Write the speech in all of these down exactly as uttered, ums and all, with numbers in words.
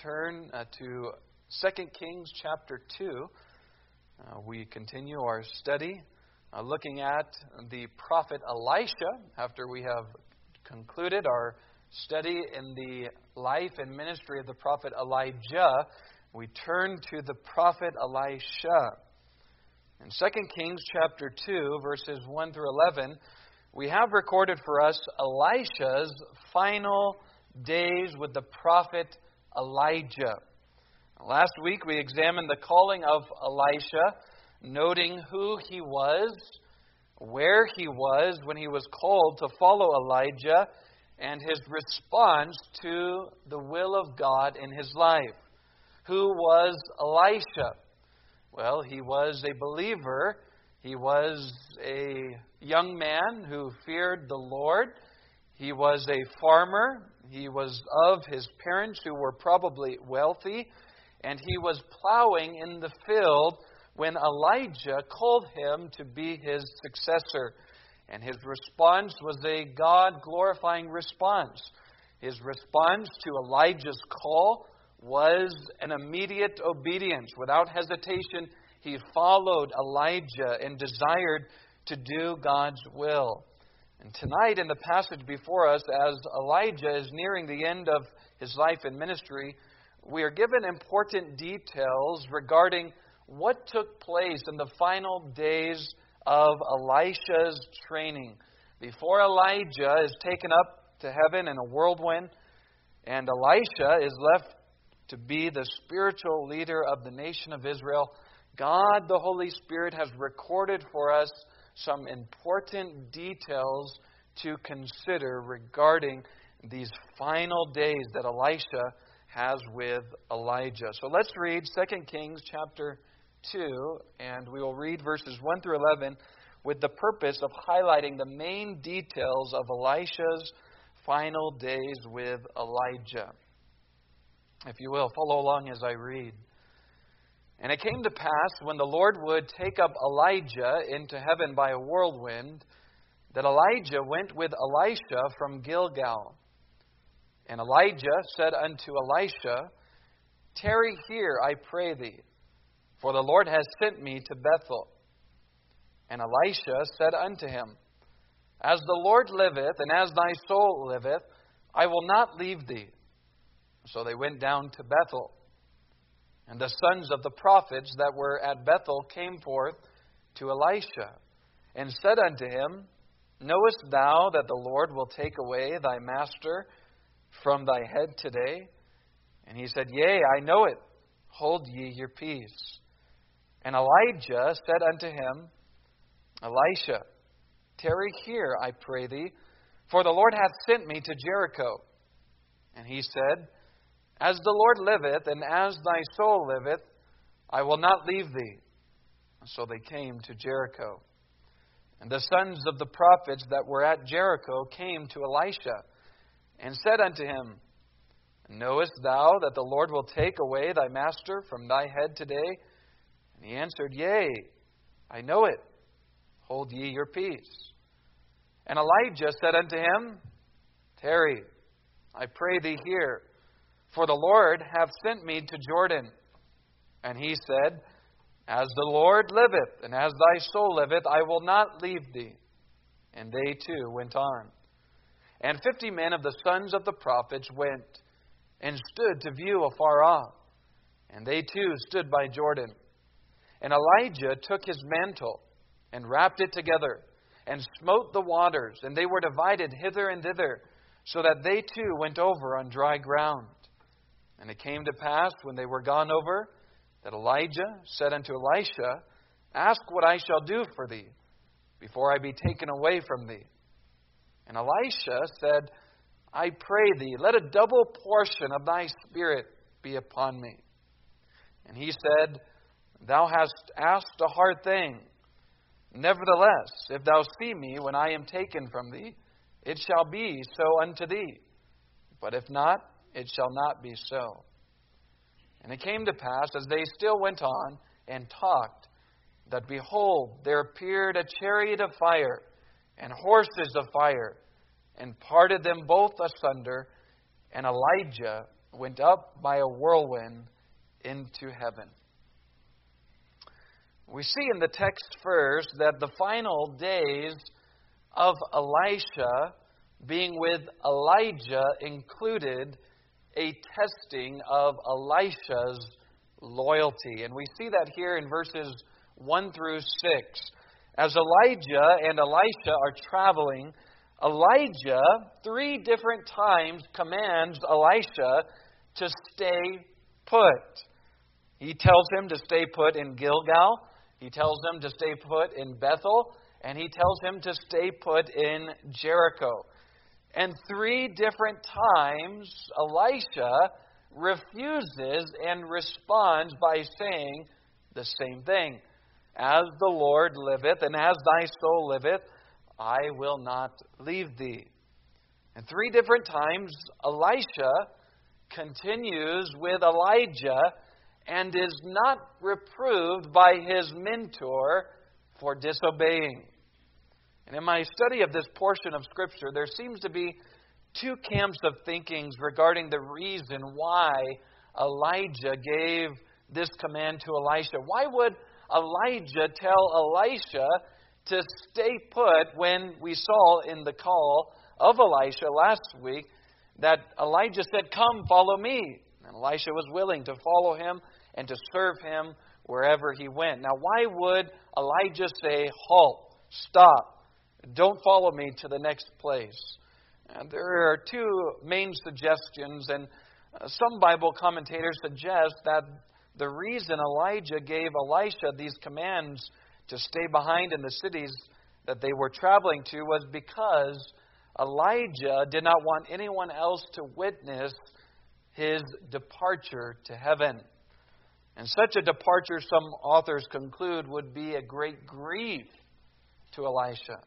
turn uh, to Second Kings chapter two. Uh, we continue our study uh, looking at the prophet Elisha after we have concluded our study in the life and ministry of the prophet Elijah. We turn to the prophet Elisha. In Second Kings chapter two, verses one through eleven, we have recorded for us Elisha's final days with the prophet Elijah. Last week we examined the calling of Elisha, noting who he was, where he was when he was called to follow Elijah, and his response to the will of God in his life. Who was Elisha? Well, he was a believer. He was a young man who feared the Lord. He was a farmer. He was of his parents who were probably wealthy. And he was plowing in the field when Elijah called him to be his successor. And his response was a God-glorifying response. His response to Elijah's call was an immediate obedience. Without hesitation, he followed Elijah and desired to do God's will. And tonight in the passage before us, as Elijah is nearing the end of his life and ministry, we are given important details regarding what took place in the final days of Elisha's training. Before Elijah is taken up to heaven in a whirlwind, and Elisha is left to be the spiritual leader of the nation of Israel, God, the Holy Spirit, has recorded for us some important details to consider regarding these final days that Elisha has with Elijah. So let's read Second Kings chapter two, and we will read verses one through eleven with the purpose of highlighting the main details of Elisha's final days with Elijah. If you will, follow along as I read. And it came to pass, when the Lord would take up Elijah into heaven by a whirlwind, that Elijah went with Elisha from Gilgal. And Elijah said unto Elisha, Tarry here, I pray thee, for the Lord has sent me to Bethel. And Elisha said unto him, As the Lord liveth, and as thy soul liveth, I will not leave thee. So they went down to Bethel. And the sons of the prophets that were at Bethel came forth to Elisha, and said unto him, Knowest thou that the Lord will take away thy master from thy head today? And he said, Yea, I know it. Hold ye your peace. And Elijah said unto him, Elisha, tarry here, I pray thee, for the Lord hath sent me to Jericho. And he said, As the Lord liveth, and as thy soul liveth, I will not leave thee. So they came to Jericho. And the sons of the prophets that were at Jericho came to Elisha, and said unto him, Knowest thou that the Lord will take away thy master from thy head today? And he answered, Yea, I know it. Hold ye your peace. And Elijah said unto him, Tarry, I pray thee here, for the Lord hath sent me to Jordan. And he said, As the Lord liveth, and as thy soul liveth, I will not leave thee. And they too went on. And fifty men of the sons of the prophets went, and stood to view afar off. And they too stood by Jordan. And Elijah took his mantle, and wrapped it together, and smote the waters, and they were divided hither and thither, so that they too went over on dry ground. And it came to pass, when they were gone over, that Elijah said unto Elisha, Ask what I shall do for thee, before I be taken away from thee. And Elisha said, I pray thee, let a double portion of thy spirit be upon me. And he said, Thou hast asked a hard thing. Nevertheless, if thou see me when I am taken from thee, it shall be so unto thee. But if not, it shall not be so. And it came to pass, as they still went on and talked, that behold, there appeared a chariot of fire and horses of fire, and parted them both asunder, and Elijah went up by a whirlwind into heaven. We see in the text first that the final days of Elisha being with Elijah included a testing of Elisha's loyalty. And we see that here in verses one through six. As Elijah and Elisha are traveling, Elijah three different times commands Elisha to stay put. He tells him to stay put in Gilgal. He tells him to stay put in Bethel. And he tells him to stay put in Jericho. And three different times, Elisha refuses and responds by saying the same thing. As the Lord liveth, and as thy soul liveth, I will not leave thee. And three different times, Elisha continues with Elijah and is not reproved by his mentor for disobeying. And in my study of this portion of Scripture, there seems to be two camps of thinkings regarding the reason why Elijah gave this command to Elisha. Why would Elijah tell Elisha to stay put when we saw in the call of Elisha last week that Elijah said, "Come, follow me." And Elisha was willing to follow him and to serve him wherever he went. Now, why would Elijah say, "Halt, stop, don't follow me to the next place"? And there are two main suggestions, and some Bible commentators suggest that the reason Elijah gave Elisha these commands to stay behind in the cities that they were traveling to was because Elijah did not want anyone else to witness his departure to heaven. And such a departure, some authors conclude, would be a great grief to Elisha.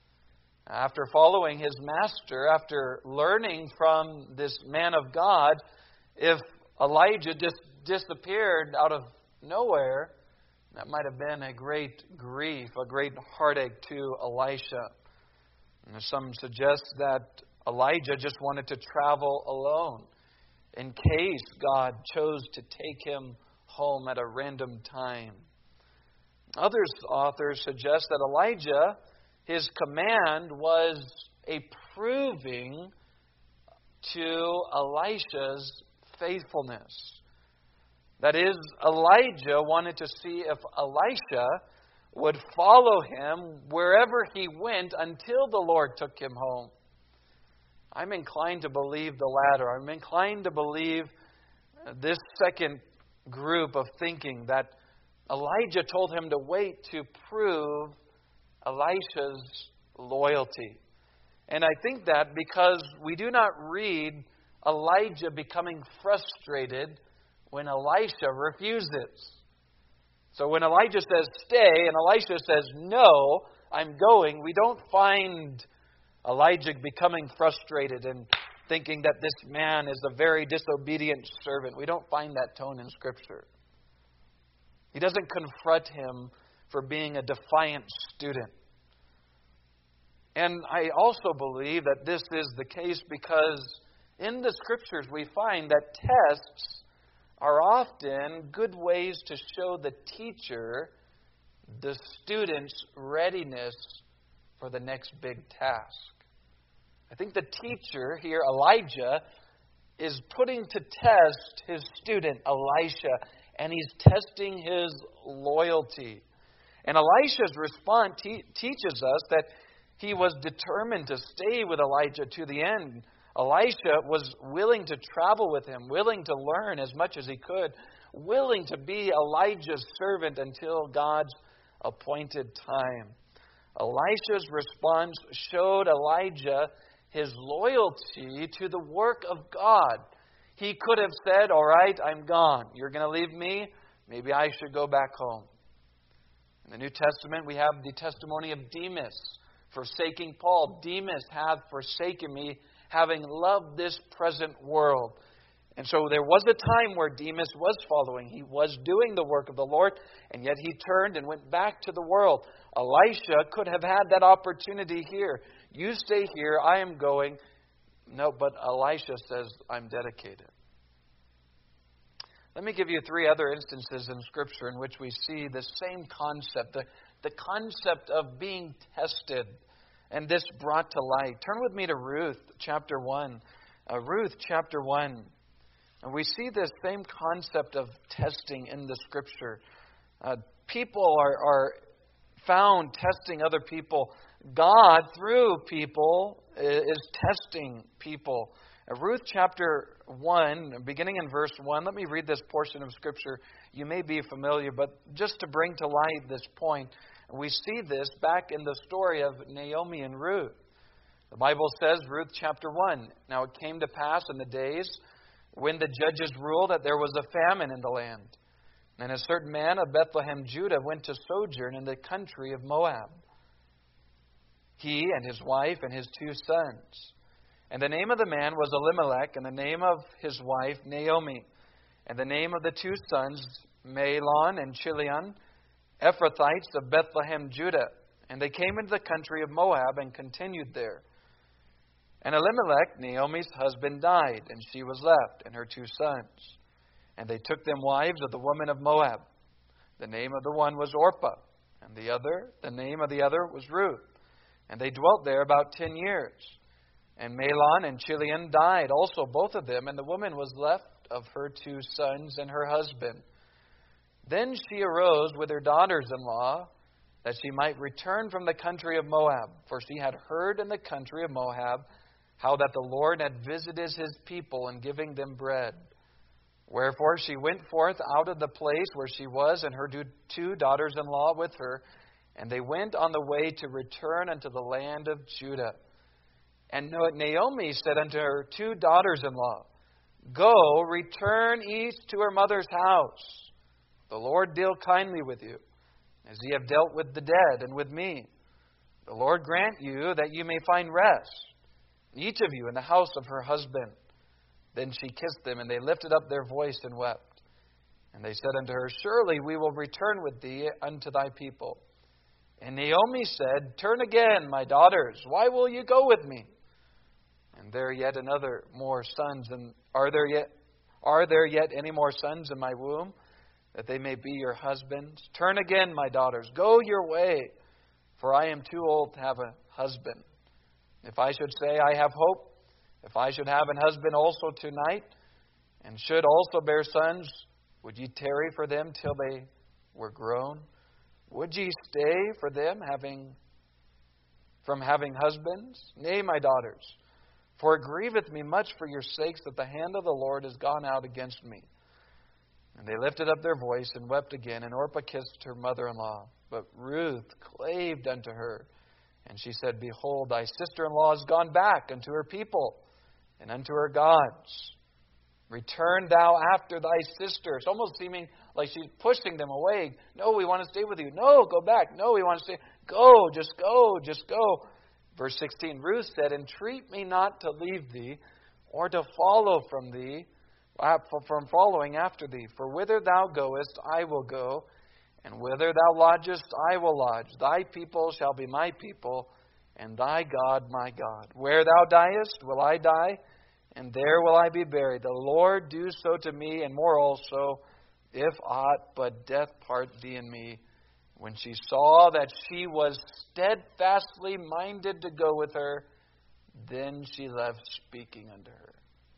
After following his master, after learning from this man of God, if Elijah just disappeared out of nowhere, that might have been a great grief, a great heartache to Elisha. And some suggest that Elijah just wanted to travel alone in case God chose to take him home at a random time. Other authors suggest that Elijah, his command was a proving to Elisha's faithfulness. That is, Elijah wanted to see if Elisha would follow him wherever he went until the Lord took him home. I'm inclined to believe the latter. I'm inclined to believe this second group of thinking, that Elijah told him to wait to prove Elisha's loyalty. And I think that because we do not read Elijah becoming frustrated when Elisha refuses. So when Elijah says stay and Elisha says no, I'm going, we don't find Elijah becoming frustrated and thinking that this man is a very disobedient servant. We don't find that tone in Scripture. He doesn't confront him for being a defiant student. And I also believe that this is the case because in the Scriptures we find that tests are often good ways to show the teacher the student's readiness for the next big task. I think the teacher here, Elijah, is putting to test his student, Elisha, and he's testing his loyalty. And Elisha's response te- teaches us that he was determined to stay with Elijah to the end. Elisha was willing to travel with him, willing to learn as much as he could, willing to be Elijah's servant until God's appointed time. Elisha's response showed Elijah his loyalty to the work of God. He could have said, "All right, I'm gone. You're going to leave me? Maybe I should go back home." In the New Testament, we have the testimony of Demas forsaking Paul. "Demas hath forsaken me, having loved this present world." And so there was a time where Demas was following. He was doing the work of the Lord, and yet he turned and went back to the world. Elisha could have had that opportunity here. "You stay here, I am going." No, but Elisha says, "I'm dedicated. Let me give you three other instances in Scripture in which we see the same concept, the, the concept of being tested, and this brought to light. Turn with me to Ruth chapter one. Uh, Ruth chapter one. And we see this same concept of testing in the Scripture. Uh, people are, are found testing other people. God, through people, is testing people. Uh, Ruth chapter one, beginning in verse one, let me read this portion of Scripture. You may be familiar, but just to bring to light this point, we see this back in the story of Naomi and Ruth. The Bible says, Ruth chapter one, now it came to pass in the days when the judges ruled that there was a famine in the land. And a certain man of Bethlehem, Judah, went to sojourn in the country of Moab, he and his wife and his two sons. And the name of the man was Elimelech, and the name of his wife Naomi. And the name of the two sons, Mahlon and Chilion, Ephrathites of Bethlehem, Judah. And they came into the country of Moab and continued there. And Elimelech, Naomi's husband, died, and she was left, and her two sons. And they took them wives of the women of Moab. The name of the one was Orpah, and the other, the name of the other was Ruth. And they dwelt there about ten years. And Mahlon and Chilion died also, both of them, and the woman was left of her two sons and her husband. Then she arose with her daughters-in-law, that she might return from the country of Moab. For she had heard in the country of Moab how that the Lord had visited his people in giving them bread. Wherefore she went forth out of the place where she was, and her two daughters-in-law with her, and they went on the way to return unto the land of Judah. And Naomi said unto her two daughters-in-law, Go, return each to her mother's house. The Lord deal kindly with you, as ye have dealt with the dead and with me. The Lord grant you that you may find rest, each of you in the house of her husband. Then she kissed them, and they lifted up their voice and wept. And they said unto her, Surely we will return with thee unto thy people. And Naomi said, Turn again, my daughters, why will you go with me? And there yet another more sons, and are there yet are there yet any more sons in my womb, that they may be your husbands? Turn again, my daughters, go your way, for I am too old to have a husband. If I should say I have hope, if I should have an husband also tonight, and should also bear sons, would ye tarry for them till they were grown? Would ye stay for them having from having husbands? Nay, my daughters, for it grieveth me much for your sakes that the hand of the Lord is gone out against me. And they lifted up their voice and wept again, and Orpah kissed her mother-in-law. But Ruth claved unto her, and she said, Behold, thy sister-in-law is gone back unto her people and unto her gods. Return thou after thy sister. It's almost seeming like she's pushing them away. No, we want to stay with you. No, go back. No, we want to stay. Go, just go, just go. Verse sixteen, Ruth said, Entreat me not to leave thee, or to follow from thee, from following after thee. For whither thou goest, I will go, and whither thou lodgest, I will lodge. Thy people shall be my people, and thy God my God. Where thou diest, will I die, and there will I be buried. The Lord do so to me, and more also, if aught but death part thee and me. When she saw that she was steadfastly minded to go with her, then she left speaking unto her.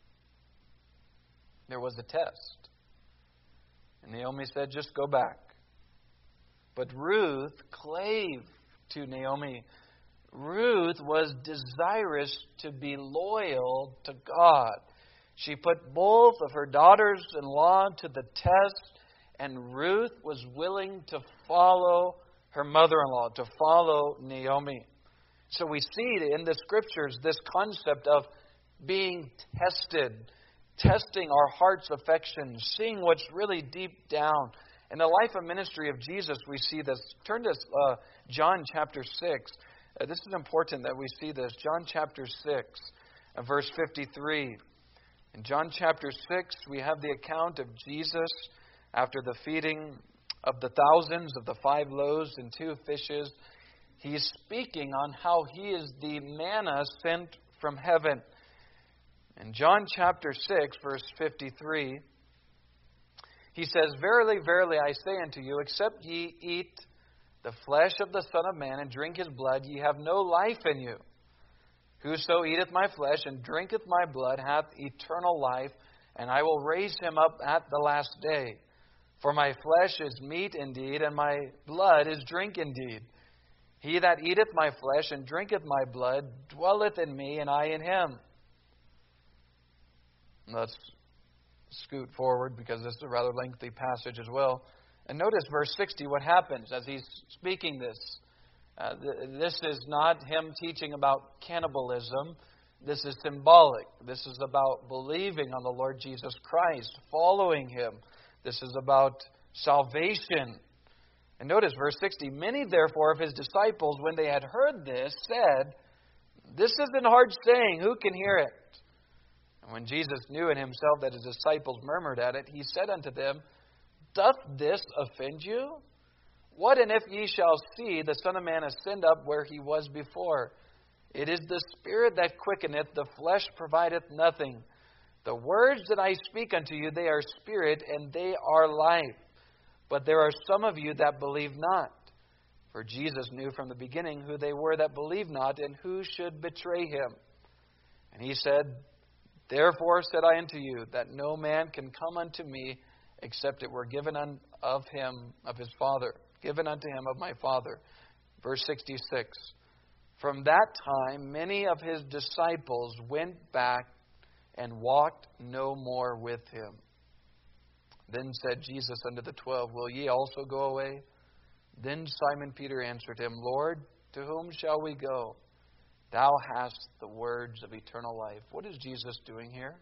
There was a test. And Naomi said, Just go back. But Ruth clave to Naomi. Ruth was desirous to be loyal to God. She put both of her daughters-in-law to the test, and Ruth was willing to follow her mother-in-law, to follow Naomi. So we see in the Scriptures this concept of being tested, testing our heart's affections, seeing what's really deep down. In the life and ministry of Jesus, we see this. Turn to uh, John chapter six. Uh, this is important that we see this. John chapter six, uh, verse fifty-three. In John chapter six, we have the account of Jesus after the feeding of the thousands of the five loaves and two fishes. He's speaking on how he is the manna sent from heaven. In John chapter six, verse fifty-three, He says, Verily, verily, I say unto you, except ye eat the flesh of the Son of Man and drink his blood, ye have no life in you. Whoso eateth my flesh and drinketh my blood hath eternal life, and I will raise him up at the last day. For my flesh is meat indeed, and my blood is drink indeed. He that eateth my flesh and drinketh my blood dwelleth in me, and I in him. Let's scoot forward, because this is a rather lengthy passage as well. And notice verse sixty, what happens as he's speaking this. Uh, th- this is not him teaching about cannibalism. This is symbolic. This is about believing on the Lord Jesus Christ, following him. This is about salvation. And notice verse sixty, Many therefore of his disciples, when they had heard this, said, This is an hard saying, who can hear it? And when Jesus knew in himself that his disciples murmured at it, he said unto them, Doth this offend you? What and if ye shall see the Son of Man ascend up where he was before? It is the Spirit that quickeneth, the flesh provideth nothing. The words that I speak unto you, they are spirit, and they are life. But there are some of you that believe not. For Jesus knew from the beginning who they were that believed not, and who should betray him. And he said, Therefore said I unto you, that no man can come unto me, except it were given un- of him, of his Father, given unto him of my Father. Verse sixty-six. From that time many of his disciples went back and walked no more with him. Then said Jesus unto the twelve, Will ye also go away? Then Simon Peter answered him, Lord, to whom shall we go? Thou hast the words of eternal life. What is Jesus doing here?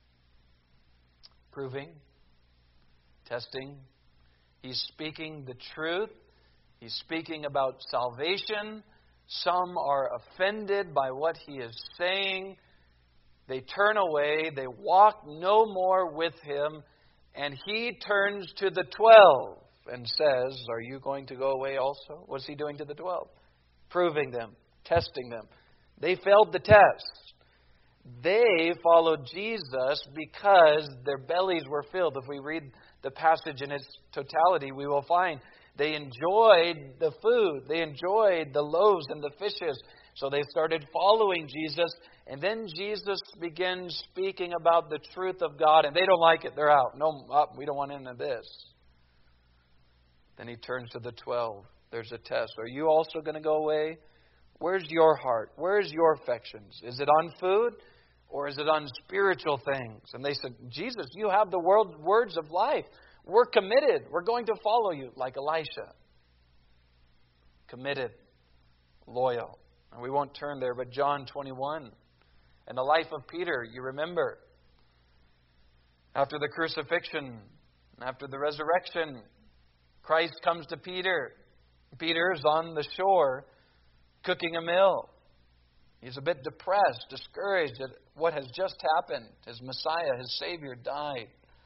Proving, testing. He's speaking the truth. He's speaking about salvation. Some are offended by what he is saying. They turn away. They walk no more with him. And he turns to the twelve and says, Are you going to go away also? What's he doing to the twelve? Proving them, testing them. They failed the test. They followed Jesus because their bellies were filled. If we read the passage in its totality, we will find they enjoyed the food. They enjoyed the loaves and the fishes. So they started following Jesus. And then Jesus begins speaking about the truth of God. And they don't like it. They're out. No, up. We don't want any of this. Then he turns to the twelve. There's a test. Are you also going to go away? Where's your heart? Where's your affections? Is it on food or is it on spiritual things? And they said, Jesus, you have the world, words of life. We're committed. We're going to follow you like Elisha. Committed. Loyal. And we won't turn there, but John twenty-one. And the life of Peter, you remember. After the crucifixion, after the resurrection, Christ comes to Peter. Peter's on the shore cooking a meal. He's a bit depressed, discouraged at what has just happened. His Messiah, his Savior, died.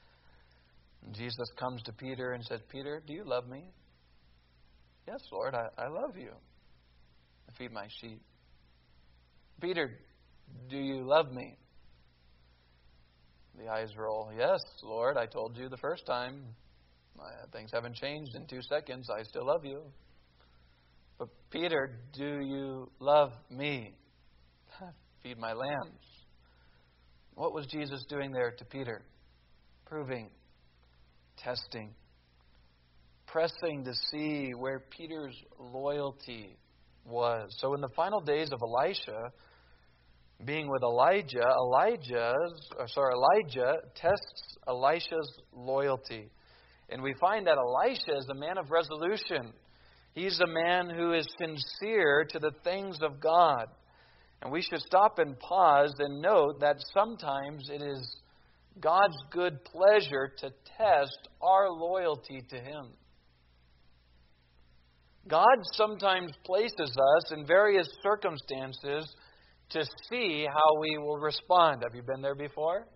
And Jesus comes to Peter and says, Peter, do you love me? Yes, Lord, I, I love you. I feed my sheep. Peter, do you love me? The eyes roll. Yes, Lord, I told you the first time. My, things haven't changed in two seconds. I still love you. But Peter, do you love me? Feed my lambs. What was Jesus doing there to Peter? Proving, testing, pressing to see where Peter's loyalty was. So in the final days of Elisha, being with Elijah, Elijah's, or sorry, Elijah tests Elisha's loyalty. And we find that Elisha is a man of resolution. He's a man who is sincere to the things of God. And we should stop and pause and note that sometimes it is God's good pleasure to test our loyalty to Him. God sometimes places us in various circumstances to see how we will respond. Have you been there before?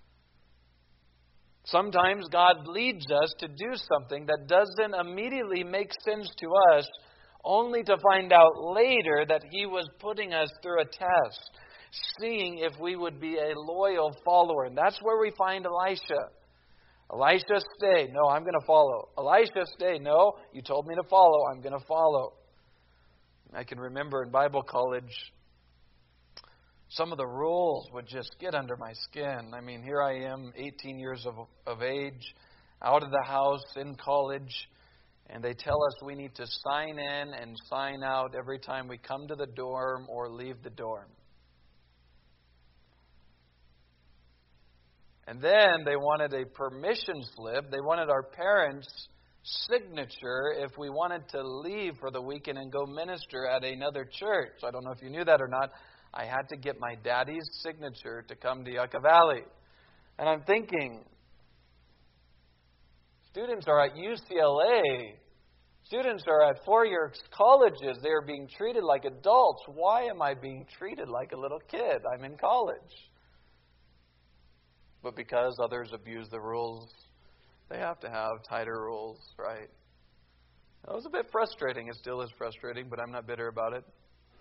Sometimes God leads us to do something that doesn't immediately make sense to us, only to find out later that He was putting us through a test, seeing if we would be a loyal follower. And that's where we find Elisha. Elisha, stay. No, I'm going to follow. Elisha, stay. No, you told me to follow. I'm going to follow. I can remember in Bible college, some of the rules would just get under my skin. I mean, here I am, eighteen years of, of age, out of the house, in college, and they tell us we need to sign in and sign out every time we come to the dorm or leave the dorm. And then they wanted a permission slip. They wanted our parents' signature if we wanted to leave for the weekend and go minister at another church. I don't know if you knew that or not. I had to get my daddy's signature to come to Yucca Valley. And I'm thinking, students are at U C L A. Students are at four-year colleges. They are being treated like adults. Why am I being treated like a little kid? I'm in college. But because others abuse the rules, they have to have tighter rules, right? That was a bit frustrating. It still is frustrating, but I'm not bitter about it.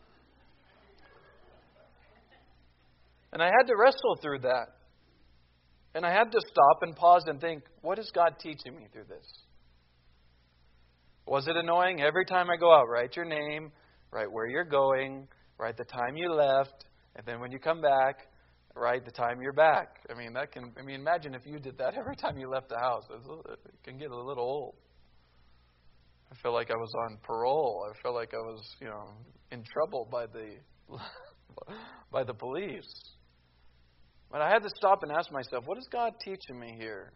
And I had to wrestle through that. And I had to stop and pause and think, what is God teaching me through this? Was it annoying? Every time I go out, write your name, write where you're going, write the time you left, and then when you come back, write the time you're back. I mean, that can. I mean, imagine if you did that every time you left the house. It can get a little old. I feel like I was on parole. I felt like I was, you know, in trouble by the by the police. But I had to stop and ask myself, what is God teaching me here?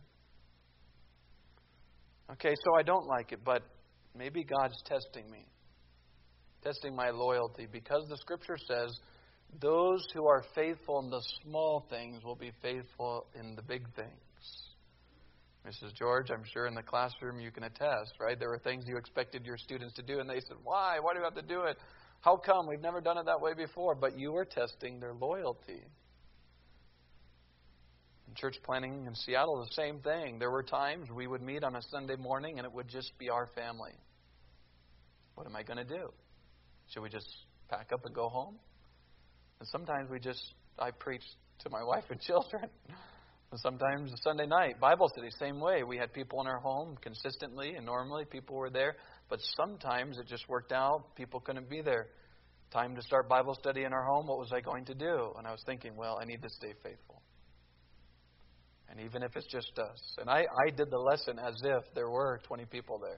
Okay, so I don't like it, but maybe God's testing me, testing my loyalty, because the Scripture says, those who are faithful in the small things will be faithful in the big things. Missus George, I'm sure in the classroom you can attest, right? There were things you expected your students to do, and they said, why? Why do we have to do it? How come? We've never done it that way before. But you were testing their loyalty. In church planning in Seattle, the same thing. There were times we would meet on a Sunday morning, and it would just be our family. What am I going to do? Should we just pack up and go home? And sometimes we just, I preach to my wife and children. And sometimes Sunday night, Bible study, same way. We had people in our home consistently, and normally people were there. But sometimes it just worked out. People couldn't be there. Time to start Bible study in our home. What was I going to do? And I was thinking, well, I need to stay faithful. And even if it's just us. And I, I did the lesson as if there were twenty people there.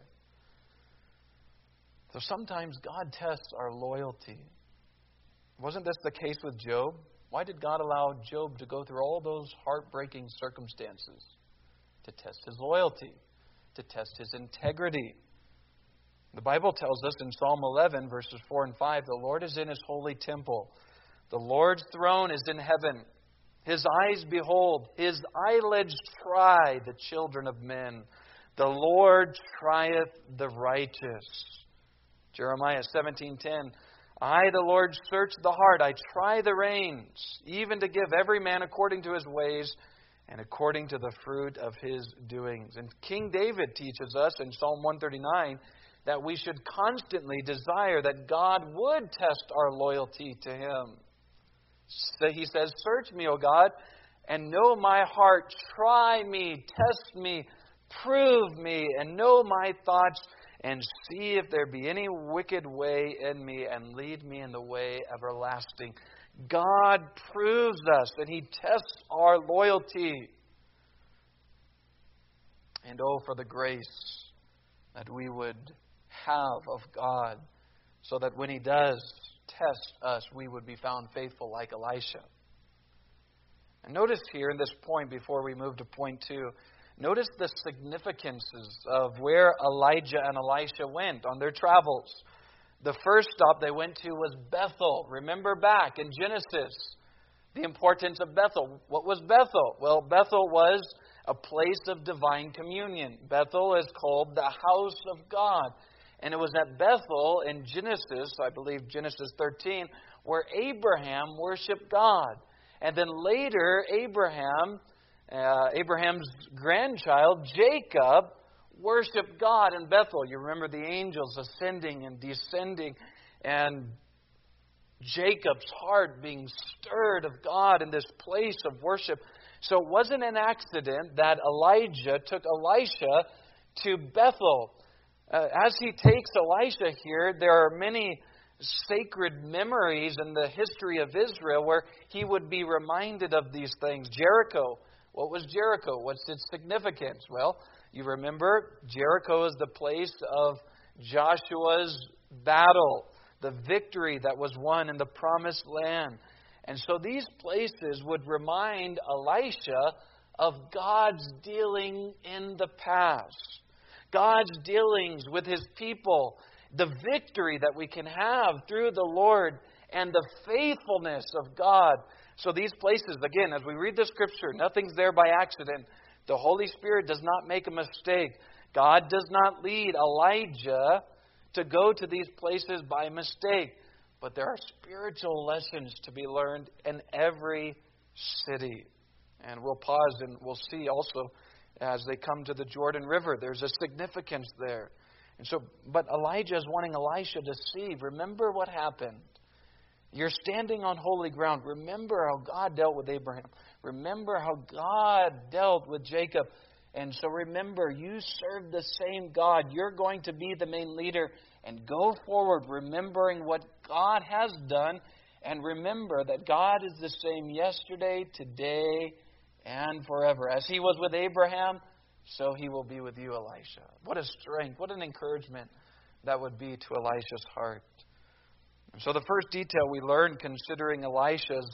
So sometimes God tests our loyalty. Wasn't this the case with Job? Why did God allow Job to go through all those heartbreaking circumstances? To test his loyalty, to test his integrity. The Bible tells us in Psalm eleven, verses four and five, the Lord is in His holy temple. The Lord's throne is in heaven. His eyes behold, His eyelids try the children of men. The Lord trieth the righteous. Jeremiah seventeen ten. I, the Lord, search the heart. I try the reins, even to give every man according to his ways and according to the fruit of his doings. And King David teaches us in Psalm one thirty-nine that we should constantly desire that God would test our loyalty to Him. So he says, search me, O God, and know my heart. Try me, test me, prove me, and know my thoughts, and see if there be any wicked way in me, and lead me in the way everlasting. God proves us, and He tests our loyalty. And oh, for the grace that we would have of God, so that when He does test us, we would be found faithful like Elisha. And notice here in this point, before we move to point two, notice the significances of where Elijah and Elisha went on their travels. The first stop they went to was Bethel. Remember back in Genesis, the importance of Bethel. What was Bethel? Well, Bethel was a place of divine communion. Bethel is called the house of God. And it was at Bethel in Genesis, I believe Genesis thirteen, where Abraham worshiped God. And then later, Abraham... Uh, Abraham's grandchild, Jacob, worshiped God in Bethel. You remember the angels ascending and descending, and Jacob's heart being stirred of God in this place of worship. So it wasn't an accident that Elijah took Elisha to Bethel. Uh, as he takes Elisha here, there are many sacred memories in the history of Israel where he would be reminded of these things. Jericho. What was Jericho? What's its significance? Well, you remember Jericho is the place of Joshua's battle, the victory that was won in the promised land. And so these places would remind Elisha of God's dealing in the past, God's dealings with His people, the victory that we can have through the Lord, and the faithfulness of God. So these places, again, as we read the Scripture, nothing's there by accident. The Holy Spirit does not make a mistake. God does not lead Elijah to go to these places by mistake. But there are spiritual lessons to be learned in every city. And we'll pause and we'll see also as they come to the Jordan River, there's a significance there. And so, but Elijah is wanting Elisha to see, remember what happened. You're standing on holy ground. Remember how God dealt with Abraham. Remember how God dealt with Jacob. And so remember, you serve the same God. You're going to be the main leader. And go forward remembering what God has done. And remember that God is the same yesterday, today, and forever. As He was with Abraham, so He will be with you, Elisha. What a strength, what an encouragement that would be to Elisha's heart. And so the first detail we learned considering Elisha's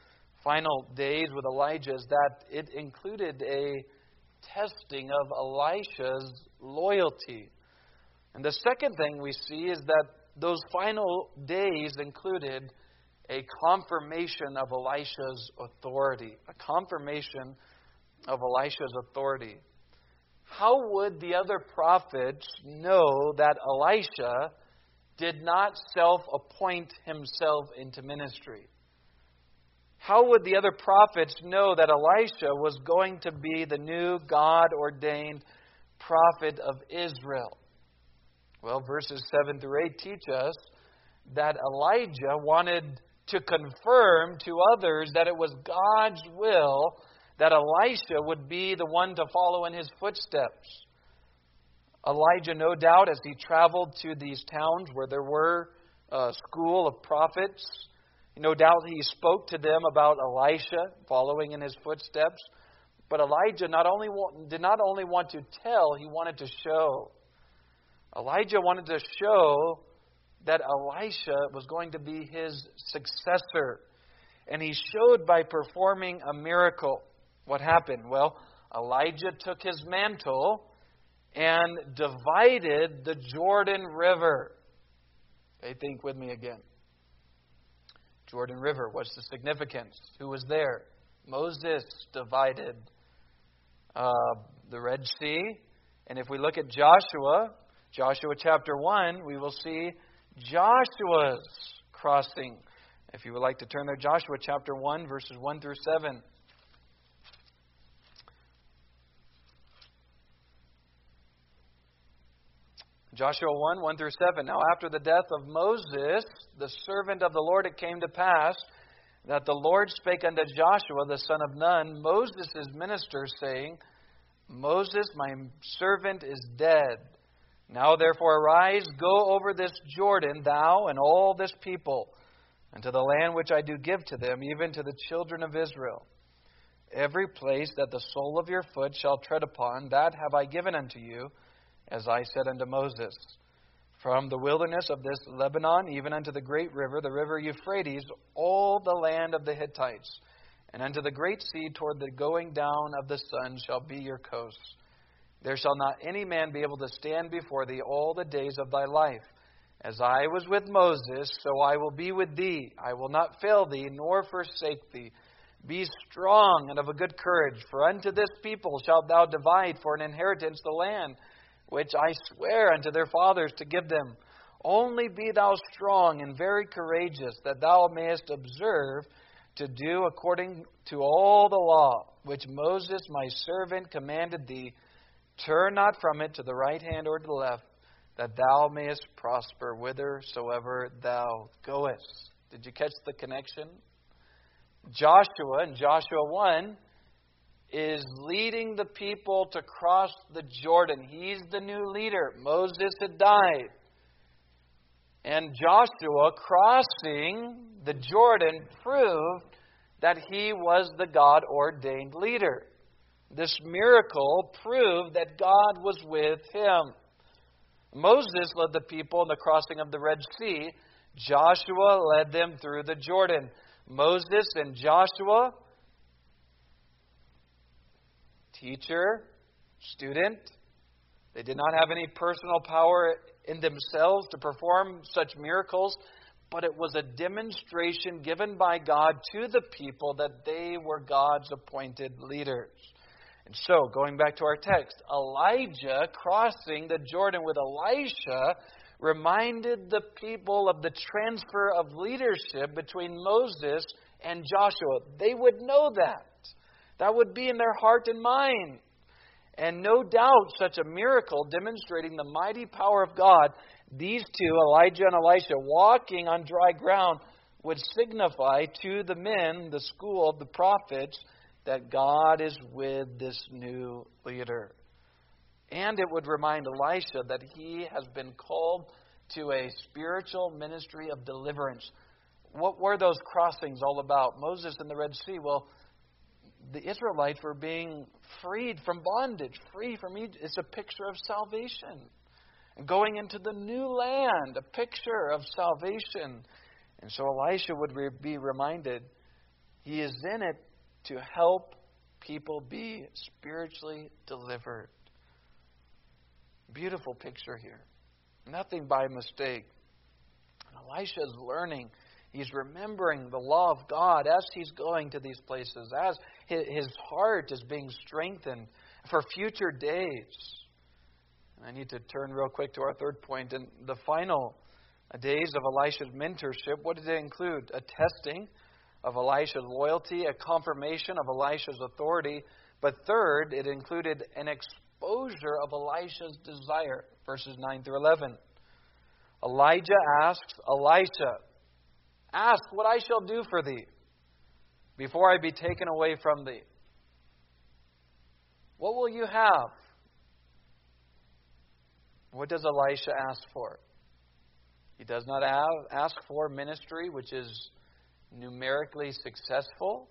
final days with Elijah is that it included a testing of Elisha's loyalty. And the second thing we see is that those final days included a confirmation of Elisha's authority. A confirmation of Elisha's authority. How would the other prophets know that Elisha did not self-appoint himself into ministry? How would the other prophets know that Elisha was going to be the new God-ordained prophet of Israel? Well, verses seven through eight teach us that Elijah wanted to confirm to others that it was God's will that Elisha would be the one to follow in his footsteps. Elijah, no doubt, as he traveled to these towns where there were a school of prophets, no doubt he spoke to them about Elisha following in his footsteps. But Elijah not only want, did not only want to tell, he wanted to show. Elijah wanted to show that Elisha was going to be his successor. And he showed by performing a miracle. What happened? Well, Elijah took his mantle and divided the Jordan River. Okay, think with me again. Jordan River, what's the significance? Who was there? Moses divided uh, the Red Sea. And if we look at Joshua, Joshua chapter one, we will see Joshua's crossing. If you would like to turn there, Joshua chapter one, verses one through seven. Joshua one, one through seven. Now after the death of Moses, the servant of the Lord, it came to pass that the Lord spake unto Joshua, the son of Nun, Moses' minister, saying, Moses, my servant, is dead. Now therefore arise, go over this Jordan, thou and all this people, unto the land which I do give to them, even to the children of Israel. Every place that the sole of your foot shall tread upon, that have I given unto you, as I said unto Moses. From the wilderness of this Lebanon, even unto the great river, the river Euphrates, all the land of the Hittites, and unto the great sea toward the going down of the sun shall be your coast. There shall not any man be able to stand before thee all the days of thy life. As I was with Moses, so I will be with thee. I will not fail thee, nor forsake thee. Be strong and of a good courage, for unto this people shalt thou divide for an inheritance the land, which I swear unto their fathers to give them. Only be thou strong and very courageous, that thou mayest observe to do according to all the law, which Moses my servant commanded thee. Turn not from it to the right hand or to the left, that thou mayest prosper whithersoever thou goest. Did you catch the connection? Joshua in Joshua one is leading the people to cross the Jordan. He's the new leader. Moses had died. And Joshua crossing the Jordan proved that he was the God-ordained leader. This miracle proved that God was with him. Moses led the people in the crossing of the Red Sea. Joshua led them through the Jordan. Moses and Joshua, teacher, student, they did not have any personal power in themselves to perform such miracles, but it was a demonstration given by God to the people that they were God's appointed leaders. And so, going back to our text, Elijah crossing the Jordan with Elisha reminded the people of the transfer of leadership between Moses and Joshua. They would know that. That would be in their heart and mind. And no doubt such a miracle demonstrating the mighty power of God, these two, Elijah and Elisha, walking on dry ground, would signify to the men, the school of the prophets, that God is with this new leader. And it would remind Elisha that he has been called to a spiritual ministry of deliverance. What were those crossings all about? Moses and the Red Sea. Well, the Israelites were being freed from bondage, free from Egypt. It's a picture of salvation. And going into the new land, a picture of salvation. And so Elisha would be reminded he is in it to help people be spiritually delivered. Beautiful picture here. Nothing by mistake. And Elisha is learning. He's remembering the law of God as he's going to these places, as his heart is being strengthened for future days. And I need to turn real quick to our third point. In the final days of Elisha's mentorship, what did it include? A testing of Elisha's loyalty, a confirmation of Elisha's authority. But third, it included an exposure of Elisha's desire. Verses nine through eleven. Elijah asks Elisha, "Ask what I shall do for thee before I be taken away from thee. What will you have?" What does Elisha ask for? He does not ask for ministry which is numerically successful.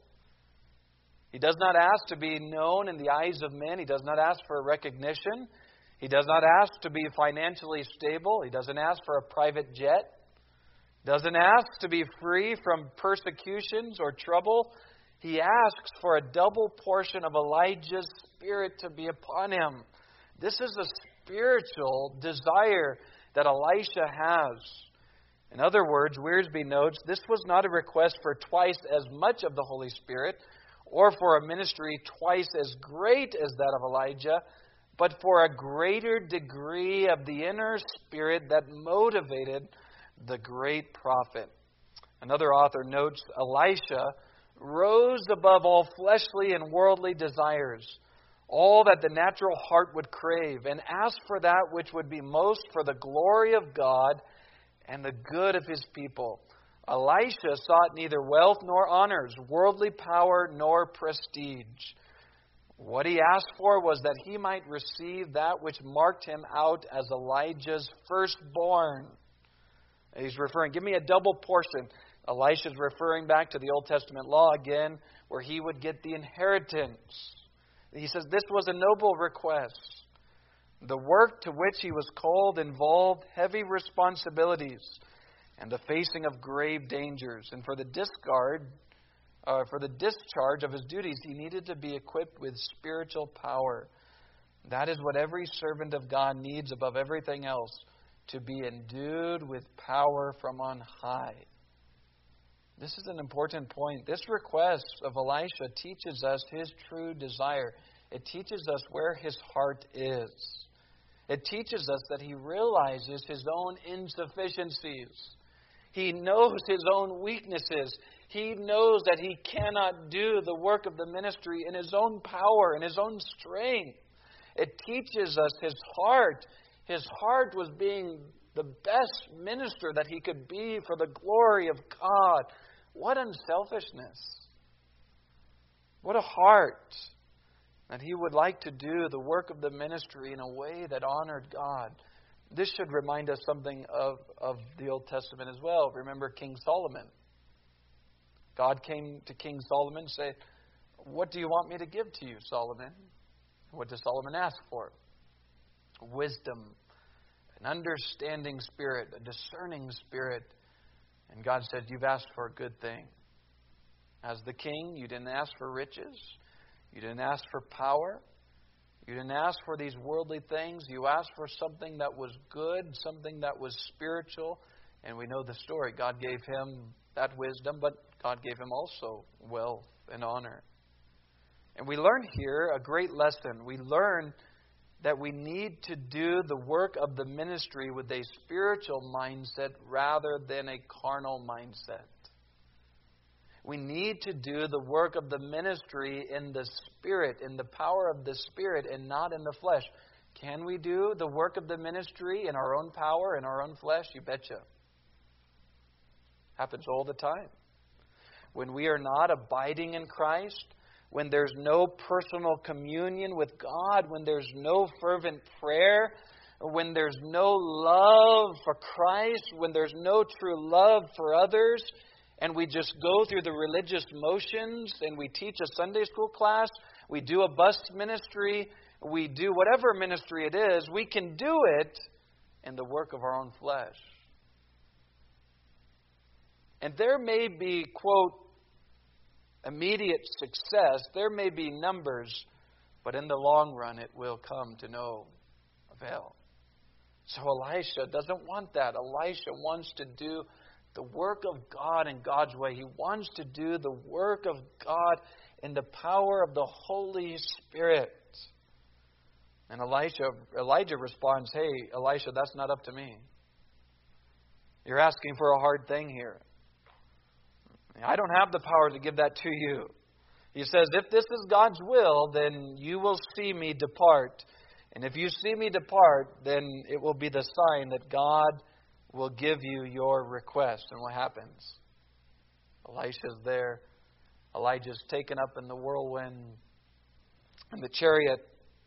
He does not ask to be known in the eyes of men. He does not ask for recognition. He does not ask to be financially stable. He doesn't ask for a private jet. He doesn't ask to be free from persecutions or trouble. He asks for a double portion of Elijah's spirit to be upon him. This is a spiritual desire that Elisha has. In other words, Wiersbe notes, this was not a request for twice as much of the Holy Spirit or for a ministry twice as great as that of Elijah, but for a greater degree of the inner spirit that motivated the great prophet. Another author notes, Elisha rose above all fleshly and worldly desires, all that the natural heart would crave, and asked for that which would be most for the glory of God and the good of his people. Elisha sought neither wealth nor honors, worldly power nor prestige. What he asked for was that he might receive that which marked him out as Elijah's firstborn. He's referring, give me a double portion. Elisha's referring back to the Old Testament law again, where he would get the inheritance. He says this was a noble request. The work to which he was called involved heavy responsibilities and the facing of grave dangers. And for the discard, uh, for the discharge of his duties, he needed to be equipped with spiritual power. That is what every servant of God needs above everything else, to be endued with power from on high. This is an important point. This request of Elisha teaches us his true desire. It teaches us where his heart is. It teaches us that he realizes his own insufficiencies. He knows his own weaknesses. He knows that he cannot do the work of the ministry in his own power, in his own strength. It teaches us his heart. His heart was being the best minister that he could be for the glory of God. What unselfishness. What a heart. That he would like to do the work of the ministry in a way that honored God. This should remind us something of, of the Old Testament as well. Remember King Solomon. God came to King Solomon and said, "What do you want me to give to you, Solomon?" What does Solomon ask for? Wisdom, an understanding spirit, a discerning spirit. And God said, "You've asked for a good thing." As the king, you didn't ask for riches. You didn't ask for power. You didn't ask for these worldly things. You asked for something that was good, something that was spiritual. And we know the story. God gave him that wisdom, but God gave him also wealth and honor. And we learn here a great lesson. We learn that we need to do the work of the ministry with a spiritual mindset rather than a carnal mindset. We need to do the work of the ministry in the Spirit, in the power of the Spirit, and not in the flesh. Can we do the work of the ministry in our own power, in our own flesh? You betcha. Happens all the time. When we are not abiding in Christ, when there's no personal communion with God, when there's no fervent prayer, when there's no love for Christ, when there's no true love for others, and we just go through the religious motions, and we teach a Sunday school class, we do a bus ministry, we do whatever ministry it is, we can do it in the work of our own flesh. And there may be, quote, immediate success, there may be numbers, but in the long run it will come to no avail. So Elisha doesn't want that. Elisha wants to do the work of God in God's way. He wants to do the work of God in the power of the Holy Spirit. And Elisha, Elijah responds, "Hey, Elisha, that's not up to me. You're asking for a hard thing here. I don't have the power to give that to you." He says, "If this is God's will, then you will see me depart. And if you see me depart, then it will be the sign that God will give you your request." And what happens? Elisha's there. Elijah's taken up in the whirlwind and the chariot.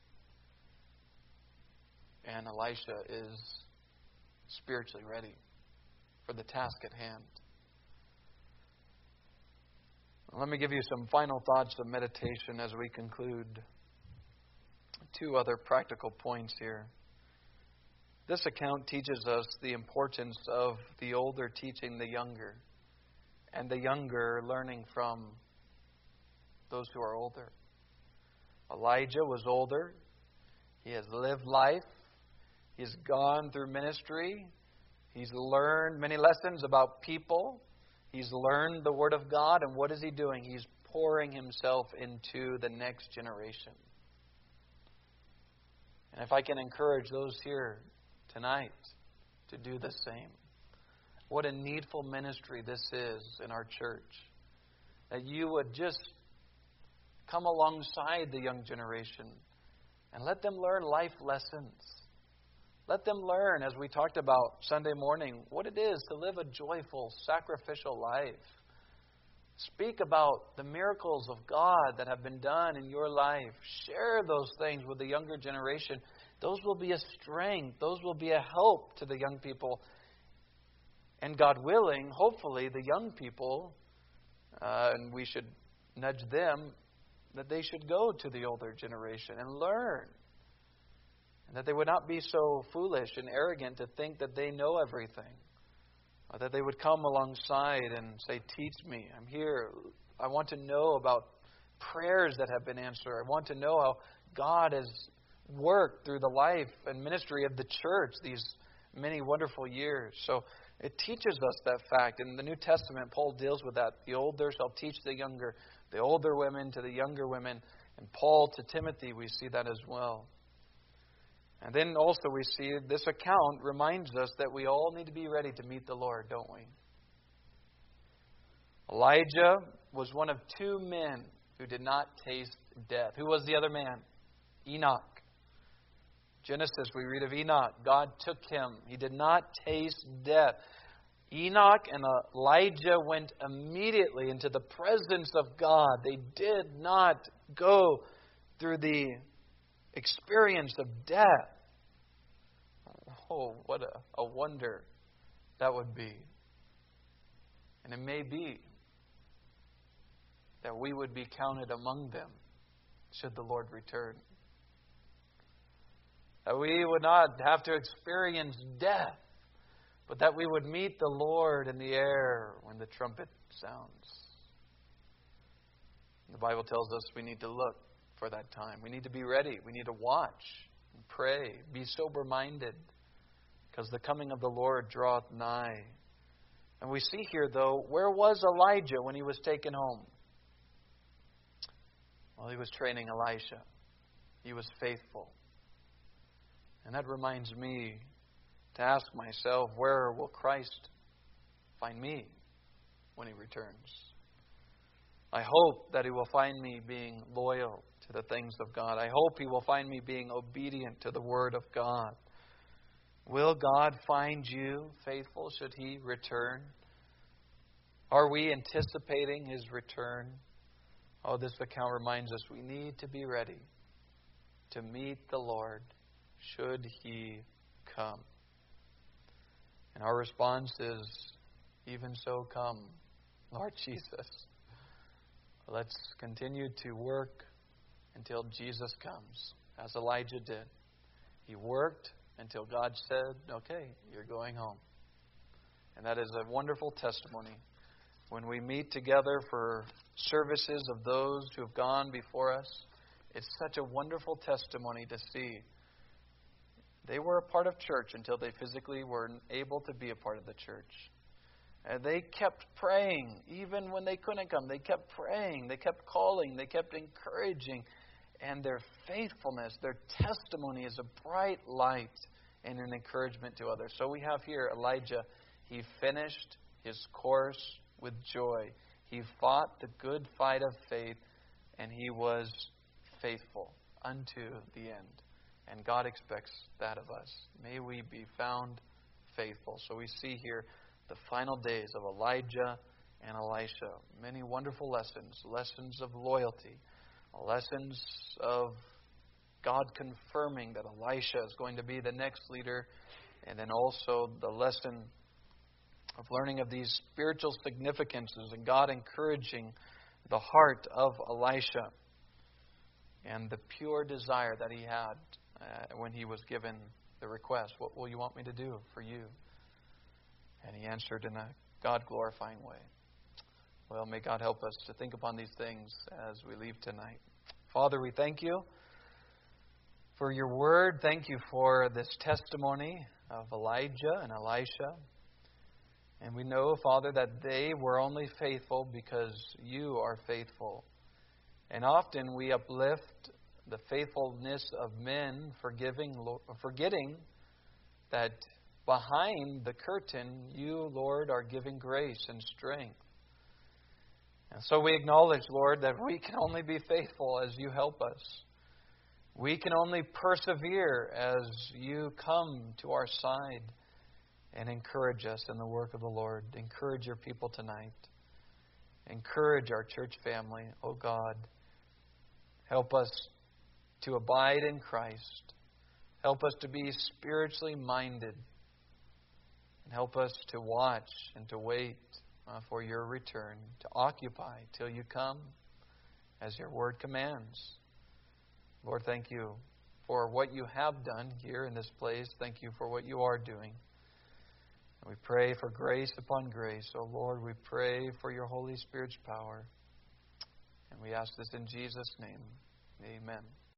And Elisha is spiritually ready for the task at hand. Let me give you some final thoughts of meditation as we conclude. Two other practical points here. This account teaches us the importance of the older teaching the younger, and the younger learning from those who are older. Elijah was older. He has lived life. He's gone through ministry. He's learned many lessons about people. He's learned the Word of God. And what is he doing? He's pouring himself into the next generation. And if I can encourage those here tonight to do the same. What a needful ministry this is in our church. That you would just come alongside the young generation and let them learn life lessons. Let them learn, as we talked about Sunday morning, what it is to live a joyful, sacrificial life. Speak about the miracles of God that have been done in your life. Share those things with the younger generation. Those will be a strength. Those will be a help to the young people. And God willing, hopefully the young people, uh, and we should nudge them, that they should go to the older generation and learn. And that they would not be so foolish and arrogant to think that they know everything. Or that they would come alongside and say, "Teach me. I'm here. I want to know about prayers that have been answered. I want to know how God has worked through the life and ministry of the church these many wonderful years." So it teaches us that fact. In the New Testament, Paul deals with that. The older shall teach the younger. The older women to the younger women. And Paul to Timothy, we see that as well. And then also we see this account reminds us that we all need to be ready to meet the Lord, don't we? Elijah was one of two men who did not taste death. Who was the other man? Enoch. Genesis, we read of Enoch. God took him. He did not taste death. Enoch and Elijah went immediately into the presence of God. They did not go through the experience of death. Oh, what a, a wonder that would be. And it may be that we would be counted among them should the Lord return. That we would not have to experience death, but that we would meet the Lord in the air when the trumpet sounds. The Bible tells us we need to look for that time. We need to be ready. We need to watch and pray. Be sober-minded, because the coming of the Lord draweth nigh. And we see here, though, where was Elijah when he was taken home? Well, he was training Elisha. He was faithful. And that reminds me to ask myself, where will Christ find me when He returns? I hope that He will find me being loyal to the things of God. I hope He will find me being obedient to the Word of God. Will God find you faithful should He return? Are we anticipating His return? Oh, this account reminds us we need to be ready to meet the Lord should He come. And our response is, even so, come, Lord Jesus. Let's continue to work until Jesus comes, as Elijah did. He worked until God said, okay, you're going home. And that is a wonderful testimony. When we meet together for services of those who have gone before us, it's such a wonderful testimony to see. They were a part of church until they physically were able to be a part of the church. And they kept praying, even when they couldn't come. They kept praying, they kept calling, they kept encouraging. And their faithfulness, their testimony is a bright light and an encouragement to others. So we have here Elijah. He finished his course with joy. He fought the good fight of faith, and he was faithful unto the end. And God expects that of us. May we be found faithful. So we see here the final days of Elijah and Elisha. Many wonderful lessons. Lessons of loyalty. Lessons of God confirming that Elisha is going to be the next leader. And then also the lesson of learning of these spiritual significances and God encouraging the heart of Elisha and the pure desire that he had uh, when he was given the request, what will you want me to do for you? And he answered in a God-glorifying way. Well, may God help us to think upon these things as we leave tonight. Father, we thank you for your word. Thank you for this testimony of Elijah and Elisha. And we know, Father, that they were only faithful because you are faithful. And often we uplift the faithfulness of men, forgiving, forgetting that behind the curtain, you, Lord, are giving grace and strength. And so we acknowledge, Lord, that we can only be faithful as you help us. We can only persevere as you come to our side and encourage us in the work of the Lord. Encourage your people tonight. Encourage our church family, oh God. Help us to abide in Christ. Help us to be spiritually minded. And help us to watch and to wait uh, for your return, to occupy till you come, as your word commands. Lord, thank you for what you have done here in this place. Thank you for what you are doing. And we pray for grace upon grace. Oh Lord, we pray for your Holy Spirit's power. And we ask this in Jesus' name. Amen.